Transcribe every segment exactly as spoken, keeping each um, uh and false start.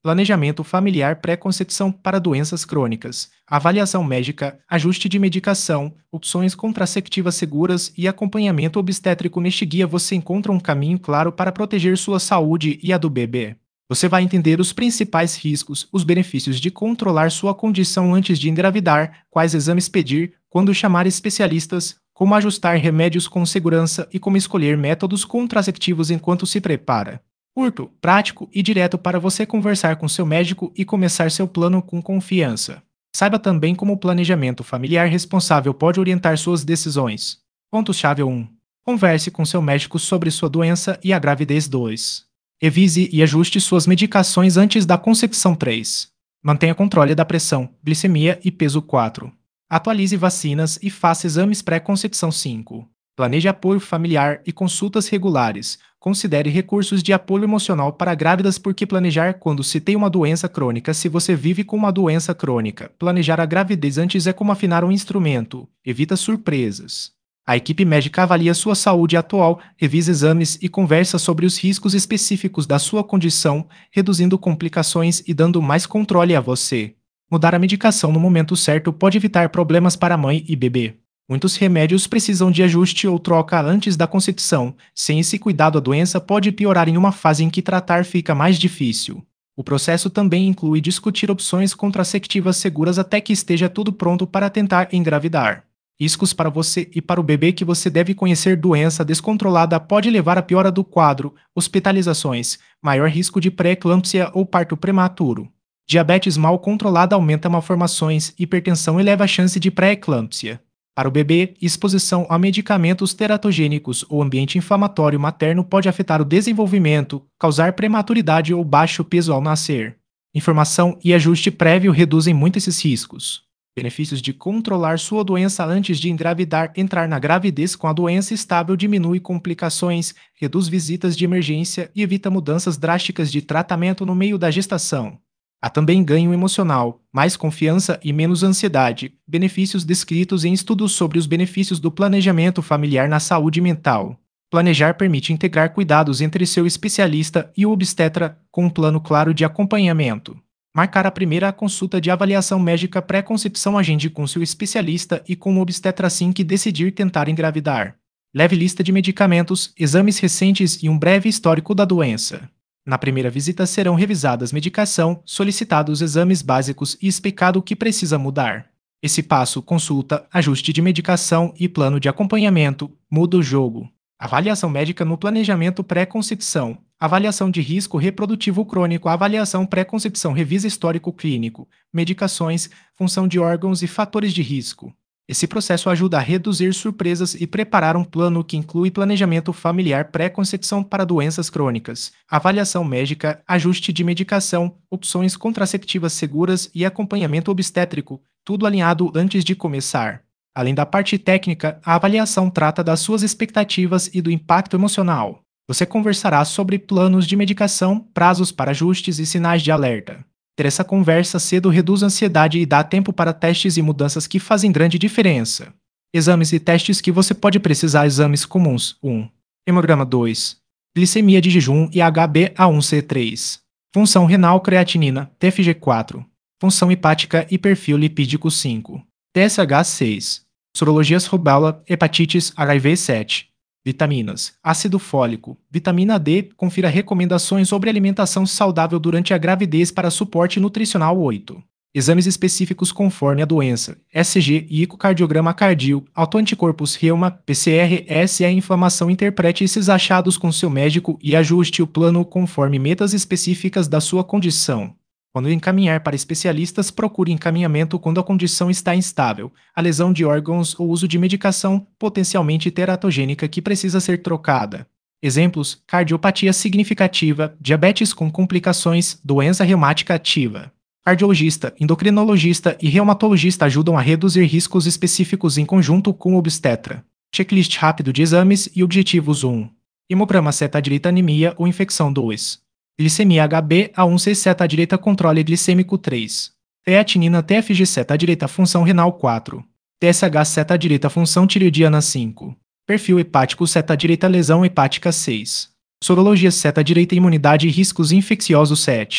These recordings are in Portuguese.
Planejamento familiar pré-concepção para doenças crônicas, avaliação médica, ajuste de medicação, opções contraceptivas seguras e acompanhamento obstétrico. Neste guia você encontra um caminho claro para proteger sua saúde e a do bebê. Você vai entender os principais riscos, os benefícios de controlar sua condição antes de engravidar, quais exames pedir, quando chamar especialistas, como ajustar remédios com segurança e como escolher métodos contraceptivos enquanto se prepara. Curto, prático e direto para você conversar com seu médico e começar seu plano com confiança. Saiba também como o planejamento familiar responsável pode orientar suas decisões. Ponto-chave um. Converse com seu médico sobre sua doença e a gravidez. dois. Revise e ajuste suas medicações antes da concepção. três. Mantenha controle da pressão, glicemia e peso. quatro. Atualize vacinas e faça exames pré-concepção. cinco. Planeje apoio familiar e consultas regulares. Considere recursos de apoio emocional para grávidas, porque planejar quando se tem uma doença crônica. Se você vive com uma doença crônica, planejar a gravidez antes é como afinar um instrumento. Evita surpresas. A equipe médica avalia sua saúde atual, revisa exames e conversa sobre os riscos específicos da sua condição, reduzindo complicações e dando mais controle a você. Mudar a medicação no momento certo pode evitar problemas para a mãe e bebê. Muitos remédios precisam de ajuste ou troca antes da concepção. Sem esse cuidado, a doença pode piorar em uma fase em que tratar fica mais difícil. O processo também inclui discutir opções contraceptivas seguras até que esteja tudo pronto para tentar engravidar. Riscos para você e para o bebê que você deve conhecer. Doença descontrolada pode levar à piora do quadro, hospitalizações, maior risco de pré-eclâmpsia ou parto prematuro. Diabetes mal controlada aumenta malformações, hipertensão eleva a chance de pré-eclâmpsia. Para o bebê, exposição a medicamentos teratogênicos ou ambiente inflamatório materno pode afetar o desenvolvimento, causar prematuridade ou baixo peso ao nascer. Informação e ajuste prévio reduzem muito esses riscos. Benefícios de controlar sua doença antes de engravidar. Entrar na gravidez com a doença estável diminui complicações, reduz visitas de emergência e evita mudanças drásticas de tratamento no meio da gestação. Há também ganho emocional, mais confiança e menos ansiedade, benefícios descritos em estudos sobre os benefícios do planejamento familiar na saúde mental. Planejar permite integrar cuidados entre seu especialista e o obstetra, com um plano claro de acompanhamento. Marcar a primeira consulta de avaliação médica pré-concepção. Agende com seu especialista e com o obstetra assim que decidir tentar engravidar. Leve lista de medicamentos, exames recentes e um breve histórico da doença. Na primeira visita serão revisadas medicação, solicitados exames básicos e explicado o que precisa mudar. Esse passo, consulta, ajuste de medicação e plano de acompanhamento, muda o jogo. Avaliação médica no planejamento pré-concepção. Avaliação de risco reprodutivo crônico. Avaliação pré-concepção revisa histórico clínico, medicações, função de órgãos e fatores de risco. Esse processo ajuda a reduzir surpresas e preparar um plano que inclui planejamento familiar pré-concepção para doenças crônicas, avaliação médica, ajuste de medicação, opções contraceptivas seguras e acompanhamento obstétrico, tudo alinhado antes de começar. Além da parte técnica, a avaliação trata das suas expectativas e do impacto emocional. Você conversará sobre planos de medicação, prazos para ajustes e sinais de alerta. Ter essa conversa cedo reduz a ansiedade e dá tempo para testes e mudanças que fazem grande diferença. Exames e testes que você pode precisar. Exames comuns. um. Hemograma. dois. Glicemia de jejum e H b A um C três. Função renal. Creatinina. T F G quatro. Função hepática e perfil lipídico. cinco. T S H. seis. Sorologias rubéola, hepatites, H I V. sete. Vitaminas. Ácido fólico. Vitamina D. Confira recomendações sobre alimentação saudável durante a gravidez para suporte nutricional. oito. Exames específicos conforme a doença. E C G e ecocardiograma cardio, autoanticorpos reuma, P C R, S E inflamação. Interprete esses achados com seu médico e ajuste o plano conforme metas específicas da sua condição. Quando encaminhar para especialistas, procure encaminhamento quando a condição está instável, a lesão de órgãos ou uso de medicação potencialmente teratogênica que precisa ser trocada. Exemplos: cardiopatia significativa, diabetes com complicações, doença reumática ativa. Cardiologista, endocrinologista e reumatologista ajudam a reduzir riscos específicos em conjunto com o obstetra. Checklist rápido de exames e objetivos. um. Hemograma seta-direita anemia ou infecção. dois. Glicemia H b A um C seta-direita controle glicêmico. três. Creatinina T F G seta-direita função renal. quatro. T S H seta-direita função tireoidiana. cinco. Perfil hepático seta-direita lesão hepática. seis. Sorologia seta-direita imunidade e riscos infecciosos. sete.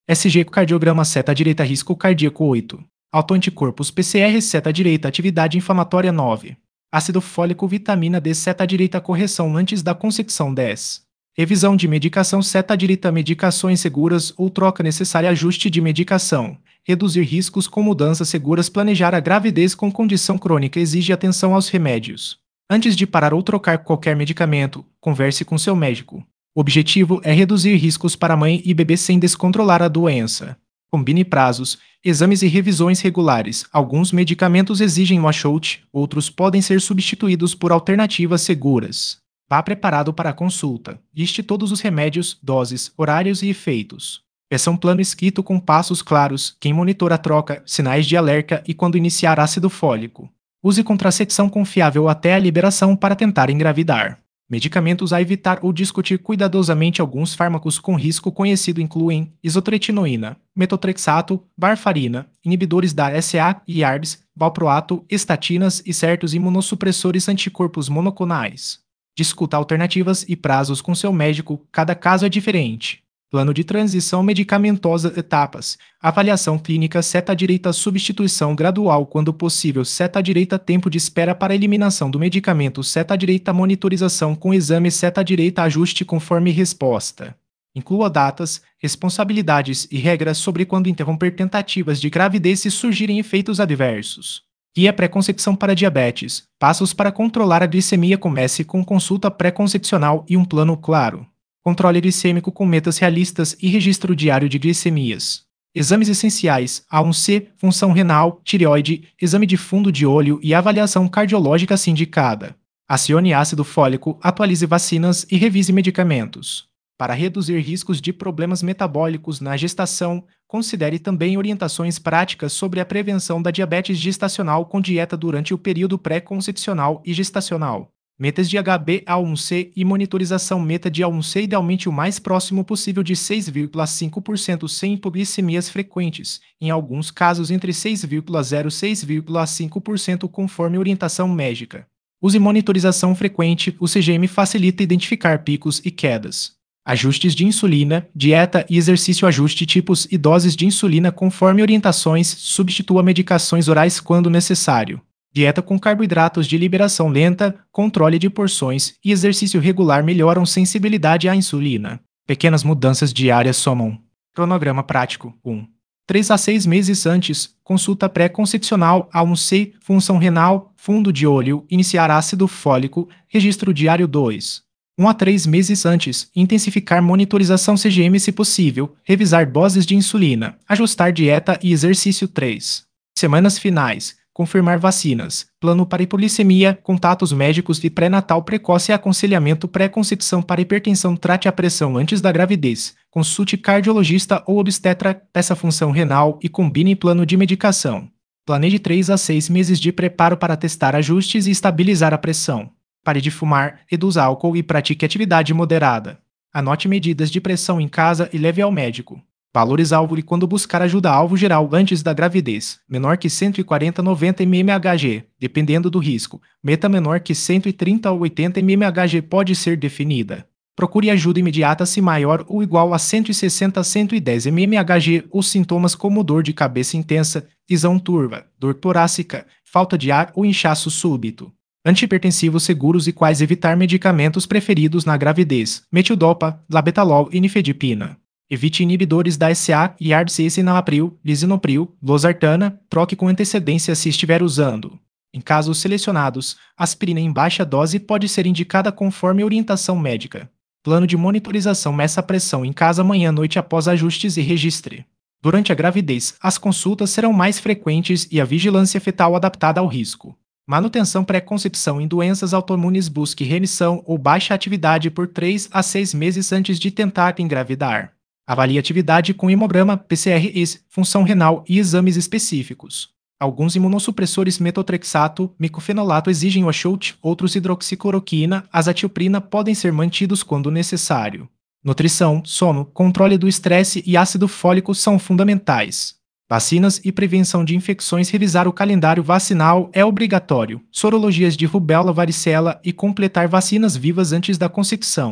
S G cardiograma seta direita risco cardíaco oito. Autoanticorpos P C R seta direita atividade inflamatória nove. Ácido fólico vitamina D seta direita correção antes da concepção dez. Revisão de medicação seta direita medicações seguras ou troca necessária ajuste de medicação. Reduzir riscos com mudanças seguras planejar a gravidez com condição crônica exige atenção aos remédios. Antes de parar ou trocar qualquer medicamento, converse com seu médico. O objetivo é reduzir riscos para a mãe e bebê sem descontrolar a doença. Combine prazos, exames e revisões regulares. Alguns medicamentos exigem washout, outros podem ser substituídos por alternativas seguras. Vá preparado para a consulta. Liste todos os remédios, doses, horários e efeitos. Peça um plano escrito com passos claros, quem monitora a troca, sinais de alerta e quando iniciar ácido fólico. Use contracepção confiável até a liberação para tentar engravidar. Medicamentos a evitar ou discutir cuidadosamente. Alguns fármacos com risco conhecido incluem isotretinoína, metotrexato, varfarina, inibidores da S A e A R B S, valproato, estatinas e certos imunossupressores anticorpos monoclonais. Discuta alternativas e prazos com seu médico, cada caso é diferente. Plano de transição medicamentosa etapas. Avaliação clínica seta direita substituição gradual quando possível seta direita tempo de espera para eliminação do medicamento seta direita monitorização com exame seta direita ajuste conforme resposta. Inclua datas, responsabilidades e regras sobre quando interromper tentativas de gravidez se surgirem efeitos adversos. Guia pré-concepção para diabetes. Passos para controlar a glicemia. Comece com consulta pré-concepcional e um plano claro. Controle glicêmico com metas realistas e registro diário de glicemias. Exames essenciais, A um C, função renal, tireoide, exame de fundo de olho e avaliação cardiológica se indicada. Acione ácido fólico, atualize vacinas e revise medicamentos. Para reduzir riscos de problemas metabólicos na gestação, considere também orientações práticas sobre a prevenção da diabetes gestacional com dieta durante o período pré-concepcional e gestacional. Metas de H b A um C e monitorização meta de A um C idealmente o mais próximo possível de seis vírgula cinco por cento sem hipoglicemias frequentes, em alguns casos entre seis vírgula zero e seis vírgula cinco por cento conforme orientação médica. Use monitorização frequente, o C G M facilita identificar picos e quedas. Ajustes de insulina, dieta e exercício ajuste tipos e doses de insulina conforme orientações, substitua medicações orais quando necessário. Dieta com carboidratos de liberação lenta, controle de porções e exercício regular melhoram sensibilidade à insulina. Pequenas mudanças diárias somam. Cronograma prático um. três a seis meses antes, consulta pré-concepcional A um C, função renal, fundo de olho, iniciar ácido fólico, registro diário dois. um a três meses antes, intensificar monitorização C G M se possível, revisar doses de insulina, ajustar dieta e exercício três. Semanas finais. Confirmar vacinas, plano para hipoglicemia, contatos médicos e pré-natal precoce e aconselhamento pré-concepção para hipertensão. Trate a pressão antes da gravidez, consulte cardiologista ou obstetra, peça função renal e combine plano de medicação. Planeje três a seis meses de preparo para testar ajustes e estabilizar a pressão. Pare de fumar, reduza álcool e pratique atividade moderada. Anote medidas de pressão em casa e leve ao médico. Valores-alvo e quando buscar ajuda-alvo geral antes da gravidez, menor que cento e quarenta a noventa mililitros, dependendo do risco. Meta menor que cento e trinta a oitenta mililitros pode ser definida. Procure ajuda imediata se maior ou igual a cento e sessenta a cento e dez mililitros ou sintomas como dor de cabeça intensa, visão turva, dor torácica, falta de ar ou inchaço súbito. Antihipertensivos seguros e quais evitar medicamentos preferidos na gravidez, metildopa, labetalol e nifedipina. Evite inibidores da S A e A R B S, enalapril, lisinopril, losartana, troque com antecedência se estiver usando. Em casos selecionados, aspirina em baixa dose pode ser indicada conforme orientação médica. Plano de monitorização meça a pressão em casa manhã-noite após ajustes e registre. Durante a gravidez, as consultas serão mais frequentes e a vigilância fetal adaptada ao risco. Manutenção pré-concepção em doenças autoimunes. Busque remissão ou baixa atividade por três a seis meses antes de tentar engravidar. Avalie atividade com hemograma, P C R S, função renal e exames específicos. Alguns imunossupressores metotrexato, micofenolato exigem washout, outros hidroxicloroquina, azatilprina podem ser mantidos quando necessário. Nutrição, sono, controle do estresse e ácido fólico são fundamentais. Vacinas e prevenção de infecções. Revisar o calendário vacinal é obrigatório. Sorologias de rubéola, varicela e completar vacinas vivas antes da concepção.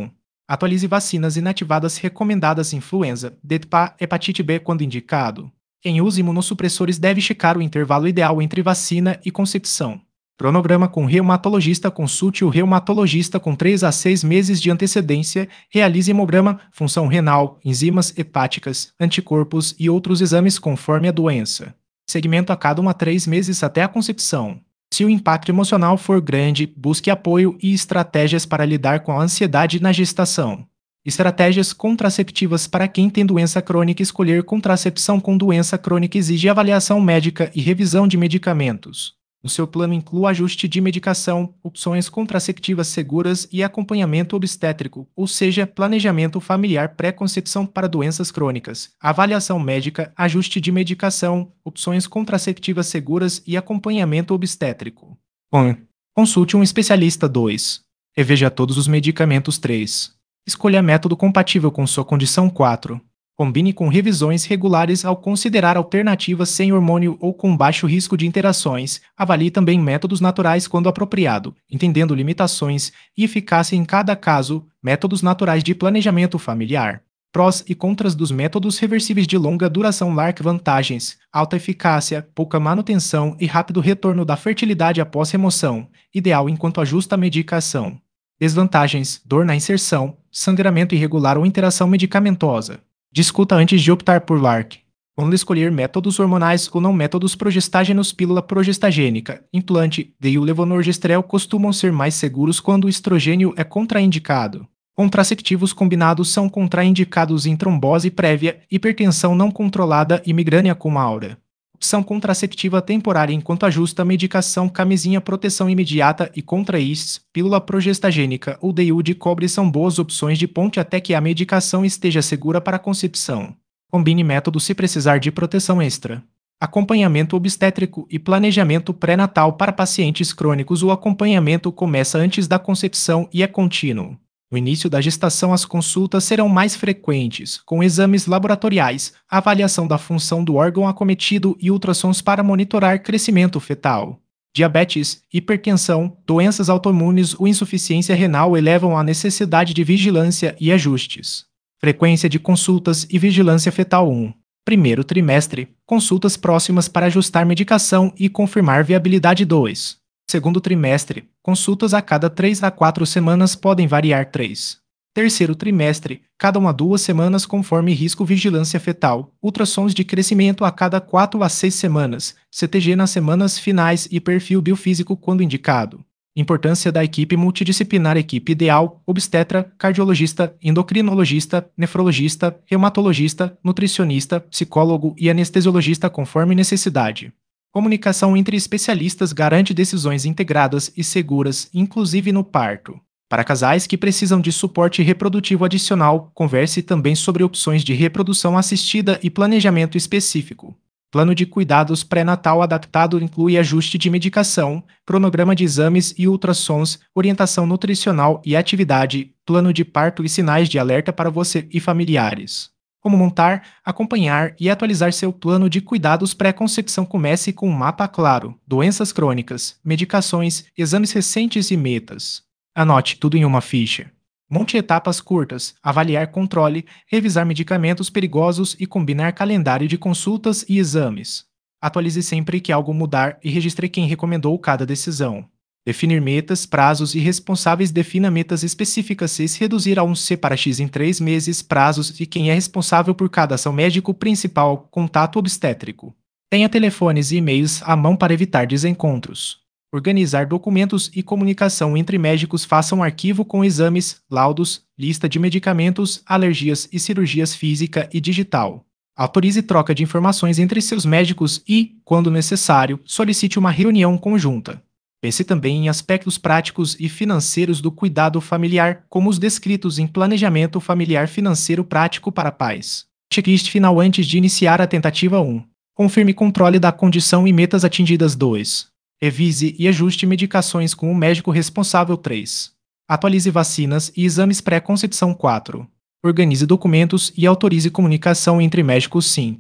Atualize vacinas inativadas recomendadas influenza, D T P A, hepatite B quando indicado. Quem usa imunossupressores deve checar o intervalo ideal entre vacina e concepção. Cronograma com reumatologista. Consulte o reumatologista com três a seis meses de antecedência. Realize hemograma, função renal, enzimas hepáticas, anticorpos e outros exames conforme a doença. Segmento a cada um a três meses até a concepção. Se o impacto emocional for grande, busque apoio e estratégias para lidar com a ansiedade na gestação. Estratégias contraceptivas para quem tem doença crônica. Escolher contracepção com doença crônica exige avaliação médica e revisão de medicamentos. O seu plano inclui ajuste de medicação, opções contraceptivas seguras e acompanhamento obstétrico, ou seja, planejamento familiar pré-concepção para doenças crônicas, avaliação médica, ajuste de medicação, opções contraceptivas seguras e acompanhamento obstétrico. um. Consulte um especialista. dois. Reveja todos os medicamentos. três. Escolha método compatível com sua condição. quatro. Combine com revisões regulares ao considerar alternativas sem hormônio ou com baixo risco de interações. Avalie também métodos naturais quando apropriado, entendendo limitações e eficácia em cada caso. Métodos naturais de planejamento familiar. Prós e contras dos métodos reversíveis de longa duração. L A R C. Vantagens: alta eficácia, pouca manutenção e rápido retorno da fertilidade após remoção, ideal enquanto ajusta a medicação. Desvantagens: dor na inserção, sangramento irregular ou interação medicamentosa. Discuta antes de optar por L A R C. Quando escolher métodos hormonais ou não. Métodos progestágenos. Pílula progestagênica, implante, D I U levonorgestrel costumam ser mais seguros quando o estrogênio é contraindicado. Contraceptivos combinados são contraindicados em trombose prévia, hipertensão não controlada e migrânia com aura. Opção contraceptiva temporária enquanto ajusta a medicação. Camisinha proteção imediata e contra I S S, pílula progestagênica ou D I U de cobre são boas opções de ponte até que a medicação esteja segura para a concepção. Combine métodos se precisar de proteção extra. Acompanhamento obstétrico e planejamento pré-natal para pacientes crônicos. O acompanhamento começa antes da concepção e é contínuo. No início da gestação, as consultas serão mais frequentes, com exames laboratoriais, avaliação da função do órgão acometido e ultrassons para monitorar crescimento fetal. Diabetes, hipertensão, doenças autoimunes ou insuficiência renal elevam a necessidade de vigilância e ajustes. Frequência de consultas e vigilância fetal. um. Primeiro trimestre, consultas próximas para ajustar medicação e confirmar viabilidade. dois. Segundo trimestre, consultas a cada três a quatro semanas podem variar. três. Terceiro trimestre, cada uma a duas semanas conforme risco. Vigilância fetal, ultrassons de crescimento a cada quatro a seis semanas, C T G nas semanas finais e perfil biofísico quando indicado. Importância da equipe multidisciplinar. Equipe ideal: obstetra, cardiologista, endocrinologista, nefrologista, reumatologista, nutricionista, psicólogo e anestesiologista conforme necessidade. Comunicação entre especialistas garante decisões integradas e seguras, inclusive no parto. Para casais que precisam de suporte reprodutivo adicional, converse também sobre opções de reprodução assistida e planejamento específico. Plano de cuidados pré-natal adaptado inclui ajuste de medicação, cronograma de exames e ultrassons, orientação nutricional e atividade, plano de parto e sinais de alerta para você e familiares. Como montar, acompanhar e atualizar seu plano de cuidados pré-concepção. Comece com um mapa claro, doenças crônicas, medicações, exames recentes e metas. Anote tudo em uma ficha. Monte etapas curtas, avaliar controle, revisar medicamentos perigosos e combinar calendário de consultas e exames. Atualize sempre que algo mudar e registre quem recomendou cada decisão. Definir metas, prazos e responsáveis. Defina metas específicas. Se reduzir a um C para X em três meses, prazos e quem é responsável por cada ação. Médico principal, contato obstétrico. Tenha telefones e e-mails à mão para evitar desencontros. Organizar documentos e comunicação entre médicos. Faça um arquivo com exames, laudos, lista de medicamentos, alergias e cirurgias física e digital. Autorize troca de informações entre seus médicos e, quando necessário, solicite uma reunião conjunta. Pense também em aspectos práticos e financeiros do cuidado familiar, como os descritos em Planejamento Familiar Financeiro Prático para Pais. Checklist final antes de iniciar a tentativa. um. Confirme controle da condição e metas atingidas. dois. Revise e ajuste medicações com o médico responsável. três. Atualize vacinas e exames pré-concepção. quatro. Organize documentos e autorize comunicação entre médicos. cinco.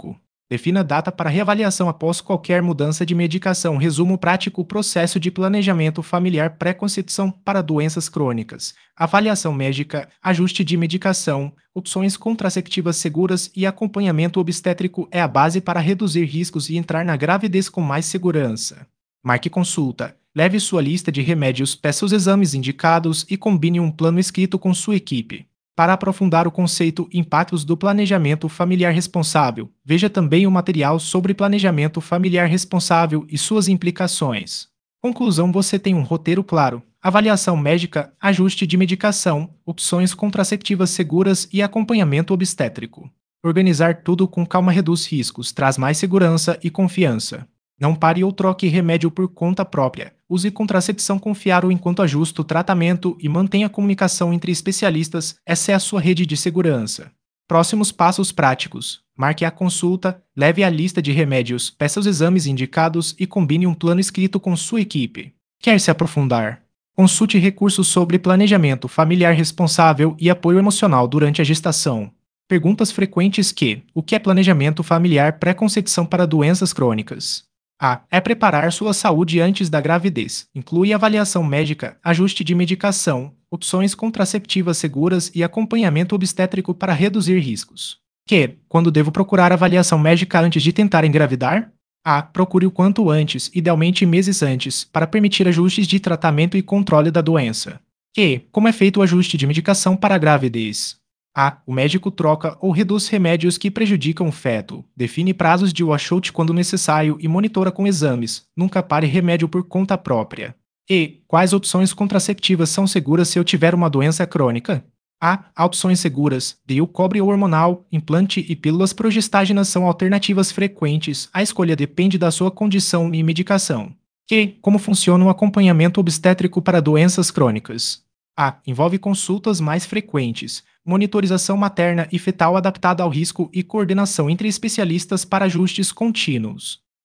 Defina data para reavaliação após qualquer mudança de medicação. Resumo prático: processo de planejamento familiar pré-concepção para doenças crônicas. Avaliação médica, ajuste de medicação, opções contraceptivas seguras e acompanhamento obstétrico é a base para reduzir riscos e entrar na gravidez com mais segurança. Marque consulta. Leve sua lista de remédios, peça os exames indicados e combine um plano escrito com sua equipe. Para aprofundar o conceito Impactos do Planejamento Familiar Responsável, veja também o material sobre planejamento familiar responsável e suas implicações. Conclusão: você tem um roteiro claro, avaliação médica, ajuste de medicação, opções contraceptivas seguras e acompanhamento obstétrico. Organizar tudo com calma reduz riscos, traz mais segurança e confiança. Não pare ou troque remédio por conta própria. Use contracepção confiável enquanto ajusta o tratamento e mantenha a comunicação entre especialistas. Essa é a sua rede de segurança. Próximos passos práticos. Marque a consulta, leve a lista de remédios, peça os exames indicados e combine um plano escrito com sua equipe. Quer se aprofundar? Consulte recursos sobre planejamento familiar responsável e apoio emocional durante a gestação. Perguntas frequentes que: o que é planejamento familiar pré-concepção para doenças crônicas? A. É preparar sua saúde antes da gravidez. Inclui avaliação médica, ajuste de medicação, opções contraceptivas seguras e acompanhamento obstétrico para reduzir riscos. Q. Quando devo procurar avaliação médica antes de tentar engravidar? A. Procure o quanto antes, idealmente meses antes, para permitir ajustes de tratamento e controle da doença. Q. Como é feito o ajuste de medicação para a gravidez? A. O médico troca ou reduz remédios que prejudicam o feto. Define prazos de washout quando necessário e monitora com exames. Nunca pare remédio por conta própria. E. Quais opções contraceptivas são seguras se eu tiver uma doença crônica? A. Há opções seguras. D I U cobre ou hormonal, implante e pílulas progestágenas são alternativas frequentes. A escolha depende da sua condição e medicação. Q. Como funciona o acompanhamento obstétrico para doenças crônicas? A. Envolve consultas mais frequentes, monitorização materna e fetal adaptada ao risco e coordenação entre especialistas para ajustes contínuos.